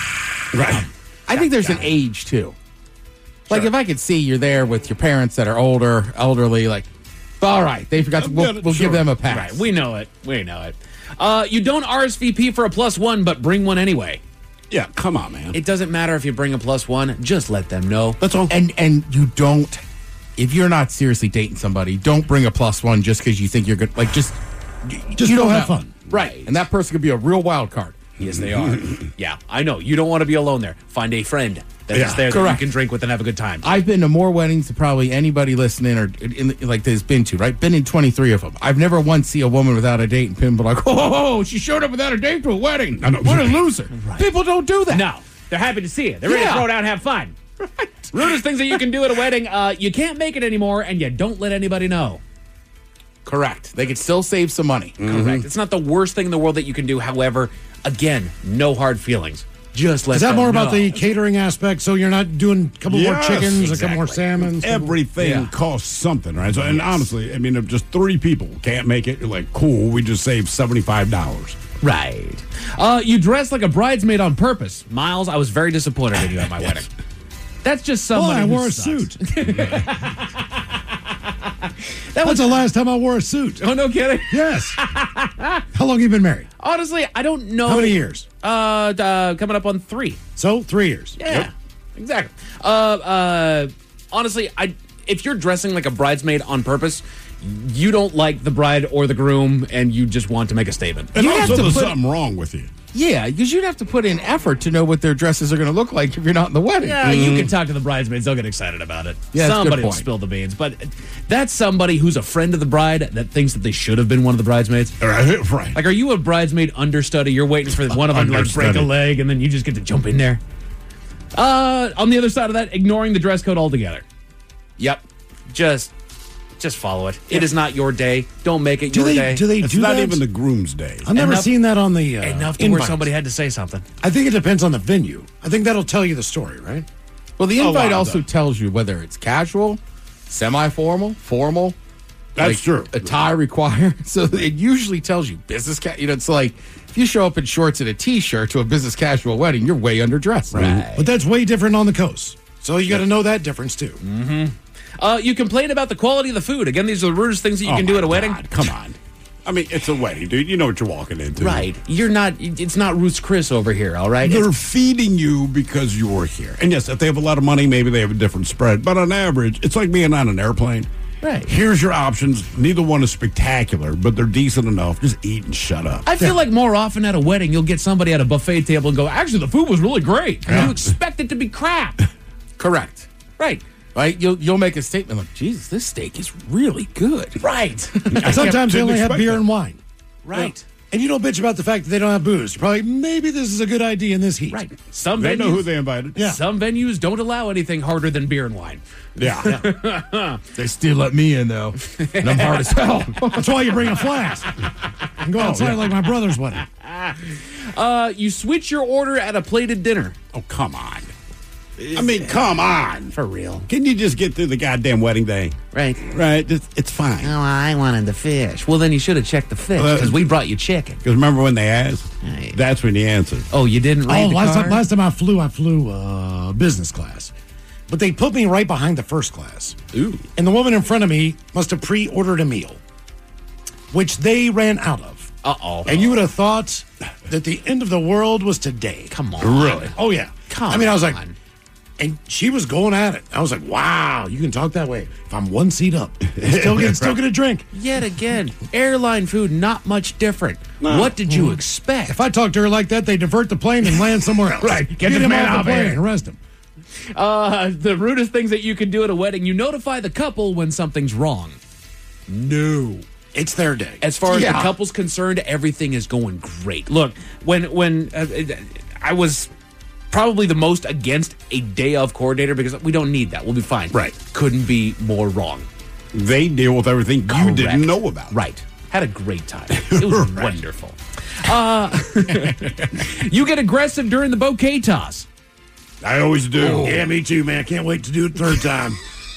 Right. I think there's an age, too. Like, if I could see you're there with your parents that are older, elderly, like, all right, they forgot to, we'll, we'll Sure. give them a pass. Right, we know it. We know it. Uh, you don't R S V P for a plus one, but bring one anyway. Yeah, come on, man. It doesn't matter if you bring a plus one. Just let them know. That's all. And and you don't, if you're not seriously dating somebody, don't bring a plus one just because you think you're good. Like, just, Just you go don't have know. fun. Right. And that person could be a real wild card. Yes, they are. Yeah, I know. You don't want to be alone there. Find a friend that is Yeah, there that correct. you can drink with and have a good time. I've been to more weddings than probably anybody listening or in, like there's been to, right? Been in twenty-three of them. I've never once seen a woman without a date and people be like, oh, she showed up without a date to a wedding. What a loser. Right. People don't do that. No, they're happy to see it. They're ready Yeah. to throw it out and have fun. Right. Rudest things that you can do at a wedding, uh, you can't make it anymore and you don't let anybody know. Correct. They could still save some money. Correct. It's not the worst thing in the world that you can do. However, again, no hard feelings. Just let Is that them more about know. the catering aspect? So you're not doing a couple more Yes, chickens, a couple more exactly. salmons? Everything Yeah. costs something, right? So, and honestly, I mean, if just three people can't make it, you're like, cool, we just saved seventy-five dollars. Right. Uh, you dress like a bridesmaid on purpose. Miles, I was very disappointed in you at my wedding. That's just somebody Well, I who wore a sucks. suit. That was the last time I wore a suit. Oh, no kidding? Yes. How long have you been married? Honestly, I don't know. How many years? Uh, uh coming up on three. So, three years. Yeah, exactly. Uh, uh, honestly, I if you're dressing like a bridesmaid on purpose, you don't like the bride or the groom, and you just want to make a statement. And You have also, to there's put- something wrong with you. Yeah, because you'd have to put in effort to know what their dresses are going to look like if you're not in the wedding. Yeah, you can talk to the bridesmaids; they'll get excited about it. Yeah, that's a good somebody will point. spill the beans, but that's somebody who's a friend of the bride that thinks that they should have been one of the bridesmaids. Right, right. Like, are you a bridesmaid understudy? You're waiting for one of them to like break a Understudy. leg, and then you just get to jump in there. Uh, on the other side of that, ignoring the dress code altogether. Yep, just, just follow it. It is not your day. Don't make it Do your they, day. do they It's do not that? even the groom's day. I've never Enough- seen that on the uh, Enough to where invites. somebody had to say something. I think it depends on the venue. I think that'll tell you the story, right? Well, the A lot invite of also that. tells you whether it's casual, semi-formal, formal. That's like, true. A tie required. So it usually tells you business. Ca- you know, it's like if you show up in shorts and a t-shirt to a business casual wedding, you're way underdressed. Right. But that's way different on the coast. So you got to know that difference too. Mm-hmm. Uh, you complain about the quality of the food. Again, these are the rudest things that you Oh can do my at a wedding. God, come on. I mean, it's a wedding, dude. You know what you're walking into. Right. You're not. It's not Ruth's Chris over here. All right. They're It's- feeding you because you're here. And yes, if they have a lot of money, maybe they have a different spread. But on average, it's like being on an airplane. Right. Here's your options. Neither one is spectacular, but they're decent enough. Just eat and shut up. I feel like more often at a wedding, you'll get somebody at a buffet table and go, "Actually, the food was really great." And Yeah. you expect it to be crap. Correct. Right. Right. You'll you'll make a statement like, "Jesus, this steak is really good." Right. Sometimes they didn't only have expect beer that. and wine. Right. and you don't bitch about the fact that they don't have booze. You're probably, maybe this is a good idea in this heat. Right. Some They venues, know who they invited. Yeah. Some venues don't allow anything harder than beer and wine. Yeah. They still let me in, though. And I'm hard as hell. That's why you bring a flask. And go outside yeah. like my brother's wedding. Uh, you switch your order at a plated dinner. Oh, come on. I mean, come on. For real. Can you just get through the goddamn wedding day? Right. Right? It's, it's fine. Oh, I wanted the fish. Well, then you should have checked the fish Well, because we brought you chicken. Because remember when they asked? That's when you answered. Oh, you didn't Oh, read the last card? time, last time I flew, I flew uh, business class. But they put me right behind the first class. Ooh. And the woman in front of me must have pre-ordered a meal, which they ran out of. Uh-oh. And you would have thought that the end of the world was today. Come on. Really? Oh, yeah. Come I mean, I was like, on. and she was going at it. I was like, wow, you can talk that way. If I'm one seat up, still get, still get a drink. Yet again, airline food, not much different. No. What did you Mm. expect? If I talk to her like that, they divert the plane and land somewhere else. Right. Get this him man off out the of plane here. and arrest him. Uh, the rudest things that you can do at a wedding, you notify the couple when something's wrong. No. It's their day. As far as Yeah. the couple's concerned, everything is going great. Look, when when uh, I was probably the most against a day of coordinator because we don't need that. We'll be fine. Right. Couldn't be more wrong. They deal with everything you Correct. didn't know about. Right. Had a great time. It was Right. wonderful. Uh, you get aggressive during the bouquet toss. I always do. Oh. Yeah, me too, man. Can't wait to do it third time.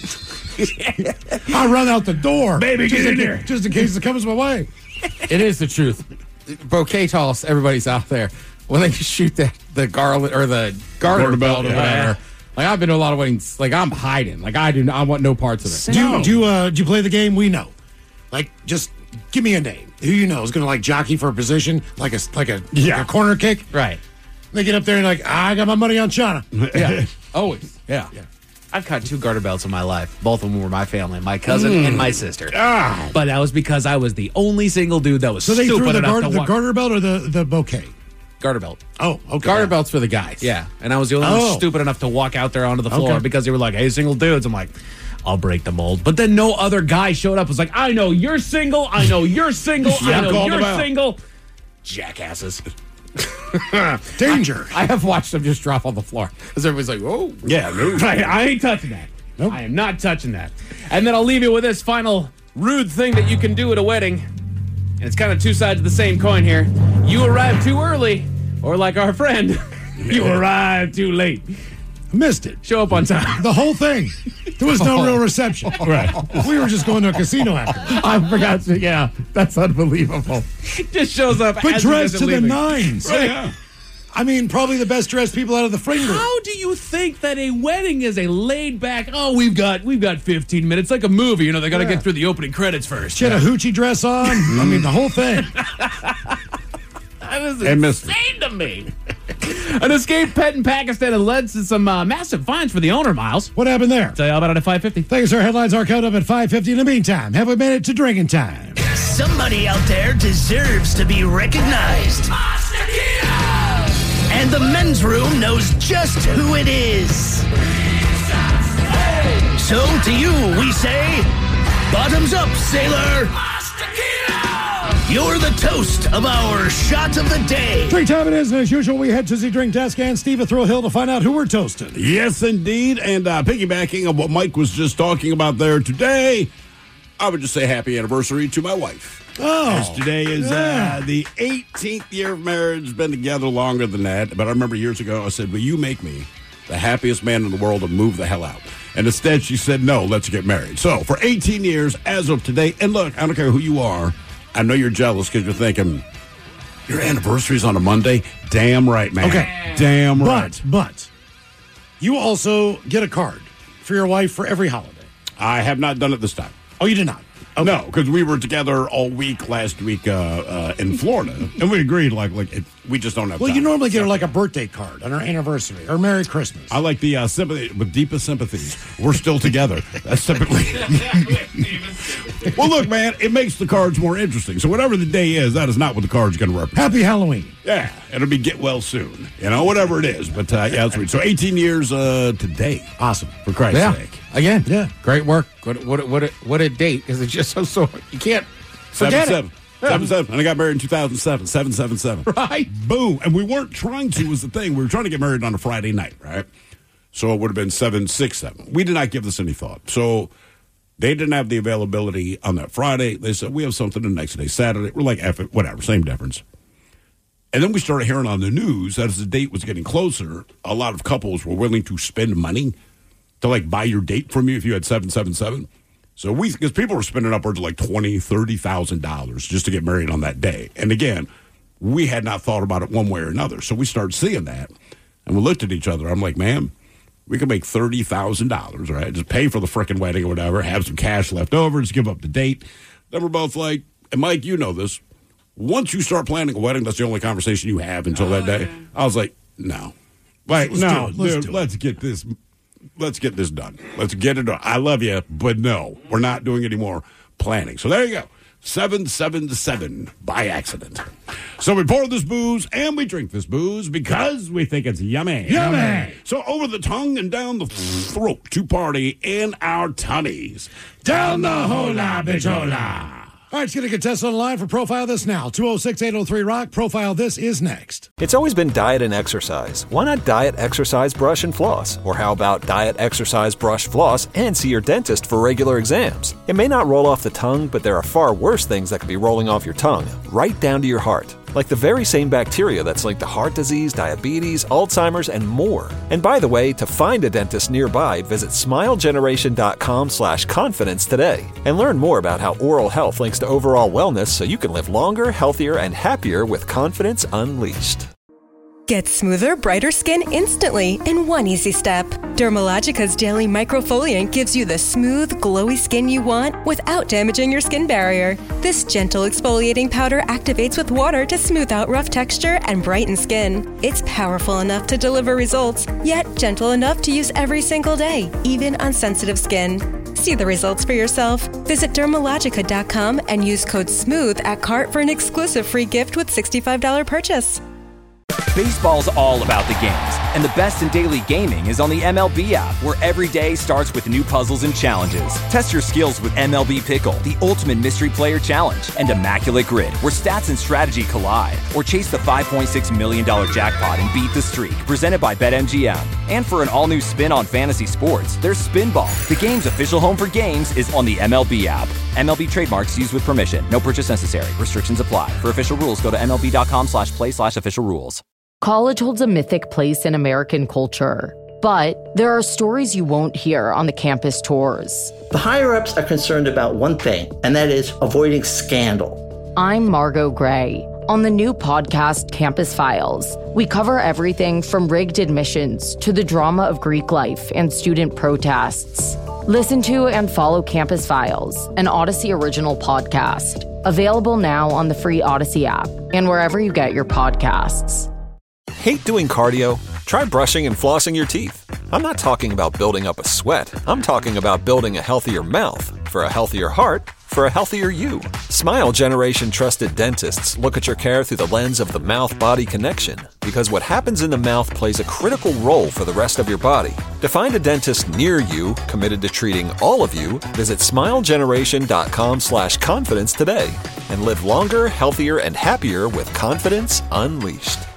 I run out the door. Baby, just get in ca- there. Just in case it comes my way. It is the truth. Bouquet toss, everybody's out there. When they shoot the, the garland or the garter Garter belt, belt or yeah. whatever. Like, I've been to a lot of weddings. Like, I'm hiding. Like, I do. I want no parts of it. Do you, do, you, uh, do you play the game? We know. Like, just give me a name. Who you know is going to, like, jockey for a position, like a, like a, Yeah. like a corner kick. Right. They get up there and, like, I got my money on China. Yeah. Always. Yeah. Yeah. I've caught two garter belts in my life. Both of them were my family, my cousin and my sister. Ah. But that was because I was the only single dude that was So they stupid threw the, enough garter, to the walk. garter belt or the, the bouquet? Garter belt. Oh, okay. Garter belts for the guys. Yeah. And I was the only Oh. one stupid enough to walk out there onto the floor Okay. because they were like, hey, single dudes. I'm like, I'll break the mold. But then no other guy showed up. It was like, I know you're single. I know you're single. Yeah, I know called you're them out. single. Jackasses. Danger. I have watched them just drop on the floor. Because everybody's like, oh. Yeah, no. Right, I ain't touching that. Nope. I am not touching that. And then I'll leave you with this final rude thing that you can do at a wedding. And it's kind of two sides of the same coin here. You arrive too early, or like our friend, you arrive too late. Missed it. Show up on time. The whole thing. There was no real reception. Right. We were just going to a casino after. I forgot to. Yeah. That's unbelievable. Just shows up But as you dressed guys to are the leaving. nines. Oh, yeah. I mean, probably the best dressed people out of the friend group. How do you think that a wedding is a laid back? Oh, we've got we've got fifteen minutes, like a movie. You know, they got to Yeah. get through the opening credits first. She had a hoochie dress on. I mean, the whole thing. That was And missed it. insane to me. An escaped pet in Pakistan has led to some uh, massive fines for the owner, Miles. What happened there? Tell you all about it at five fifty. Thanks, our headlines are coming up at five fifty. In the meantime, have we made it to drinking time? Somebody out there deserves to be recognized. And the men's room knows just who it is. So to you, we say, bottoms up, sailor. You're the toast of our shot of the day. Drink time it is, and as usual, we head to the drink desk and Steve at Thrill Hill to find out who we're toasting. Yes, indeed. And uh, piggybacking on what Mike was just talking about there today, I would just say happy anniversary to my wife. Oh, As today is yeah. uh, the eighteenth year of marriage. Been together longer than that. But I remember years ago, I said, will you make me the happiest man in the world and move the hell out? And instead, she said, no, let's get married. So for eighteen years, as of today, and look, I don't care who you are, I know you're jealous because you're thinking, your anniversary's on a Monday? Damn right, man. Okay. Damn right. But, but, you also get a card for your wife for every holiday. I have not done it this time. Oh, you did not? Okay. No, because we were together all week last week uh, uh, in Florida, and we agreed like like it, we just don't have. Well, time. you normally get her like a birthday card on her anniversary or Merry Christmas. I like the uh, sympathy with deepest sympathies. We're still together. That's typically. Well, look, man, it makes the cards more interesting. So whatever the day is, that is not what the card's going to represent. Happy Halloween. Yeah, it'll be get well soon. You know, whatever it is. But uh, yeah, that's sweet. So eighteen years uh, today. Awesome. For Christ's Yeah. sake. Again. Yeah. Great work. What what what a, what a date. Is it just so so you can't forget Seven, it. seven. seven seven. And I got married in two thousand seven. seven seven seven. Right. Boom. And we weren't trying to, was the thing. We were trying to get married on a Friday night, right? So it would have been seven six seven. We did not give this any thought. So they didn't have the availability on that Friday. They said, we have something the next day, Saturday. We're like, F it, whatever, same difference. And then we started hearing on the news that as the date was getting closer, a lot of couples were willing to spend money to, like, buy your date from you if you had seven seven seven. So we, because people were spending upwards of like twenty thousand dollars, thirty thousand dollars just to get married on that day. And again, we had not thought about it one way or another. So we started seeing that, and we looked at each other. I'm like, man, we could make thirty thousand dollars, right? Just pay for the frickin' wedding or whatever, have some cash left over, just give up the date. Then we're both like, and Mike, you know this. Once you start planning a wedding, that's the only conversation you have until oh, that day. Yeah. I was like, no. Like, let's no, let's, dude, let's get this let's get this done. Let's get it done. I love you, but no, we're not doing any more planning. So there you go. seven seven seven by accident. So we pour this booze and we drink this booze because we think it's yummy. Yummy. So over the tongue and down the throat to party in our tummies. Down the hola, bichola. All right, let's get a contestant on the line for Profile This now. two oh six, eight oh three, rock. Profile This is next. It's always been diet and exercise. Why not diet, exercise, brush, and floss? Or how about diet, exercise, brush, floss, and see your dentist for regular exams? It may not roll off the tongue, but there are far worse things that could be rolling off your tongue, right down to your heart. Like the very same bacteria that's linked to heart disease, diabetes, Alzheimer's, and more. And by the way, to find a dentist nearby, visit smilegeneration.com slash confidence today. And learn more about how oral health links to overall wellness so you can live longer, healthier, and happier with confidence unleashed. Get smoother, brighter skin instantly in one easy step. Dermalogica's Daily Microfoliant gives you the smooth, glowy skin you want without damaging your skin barrier. This gentle exfoliating powder activates with water to smooth out rough texture and brighten skin. It's powerful enough to deliver results, yet gentle enough to use every single day, even on sensitive skin. See the results for yourself. Visit dermalogica dot com and use code SMOOTH at cart for an exclusive free gift with sixty-five dollars purchase. Baseball's all about the games, and the best in daily gaming is on the M L B app, where every day starts with new puzzles and challenges. Test your skills with M L B Pickle, the ultimate mystery player challenge, and Immaculate Grid, where stats and strategy collide. Or chase the five point six million dollars jackpot and beat the streak, presented by BetMGM. And for an all-new spin on fantasy sports, there's Spinball. The game's official home for games is on the M L B app. M L B trademarks used with permission. No purchase necessary. Restrictions apply. For official rules, go to MLB.com slash play slash official rules. College holds a mythic place in American culture, but there are stories you won't hear on the campus tours. The higher-ups are concerned about one thing, and that is avoiding scandal. I'm Margot Gray. On the new podcast, Campus Files, we cover everything from rigged admissions to the drama of Greek life and student protests. Listen to and follow Campus Files, an Odyssey original podcast. Available now on the free Odyssey app and wherever you get your podcasts. Hate doing cardio? Try brushing and flossing your teeth. I'm not talking about building up a sweat. I'm talking about building a healthier mouth for a healthier heart for a healthier you. Smile Generation trusted dentists look at your care through the lens of the mouth-body connection, because what happens in the mouth plays a critical role for the rest of your body. To find a dentist near you committed to treating all of you, visit smilegeneration.com slash confidence today and live longer, healthier, and happier with confidence unleashed.